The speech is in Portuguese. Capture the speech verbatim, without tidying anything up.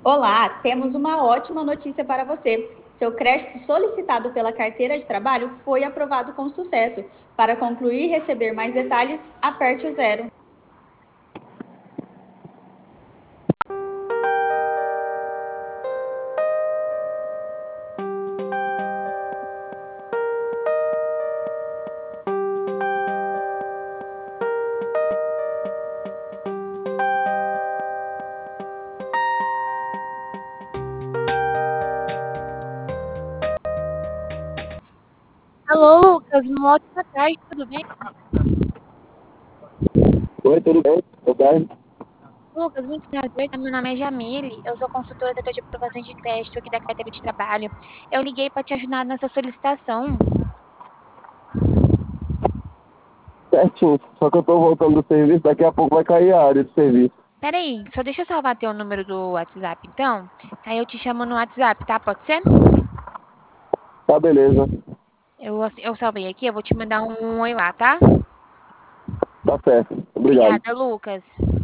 Olá, temos uma ótima notícia para você. Seu crédito solicitado pela carteira de trabalho foi aprovado com sucesso. Para concluir e receber mais detalhes, aperte o zero. Alô, Lucas, uma ótima tarde, tudo bem? Oi, tudo bem? Tudo bem? Lucas, muito prazer, meu nome é Jamile, eu sou consultora de aprovação de crédito aqui da carteira de trabalho. Eu liguei para te ajudar nessa solicitação. Certinho. Só que eu tô voltando do serviço, daqui a pouco vai cair a área de serviço. Peraí, só deixa eu salvar teu número do WhatsApp, então. Aí eu te chamo no WhatsApp, tá? Pode ser? Tá, beleza. Eu, eu salvei aqui, eu vou te mandar um oi lá, tá? Tá certo. Obrigado. Obrigada, Lucas.